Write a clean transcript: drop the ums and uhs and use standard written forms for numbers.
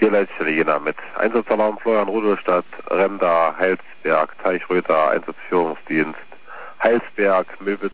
Hier Leitstelle Jena mit Einsatzalarm Florian Rudolstadt, Remda, Heilsberg, Teichröther, Einsatzführungsdienst, Heilsberg, Möbel.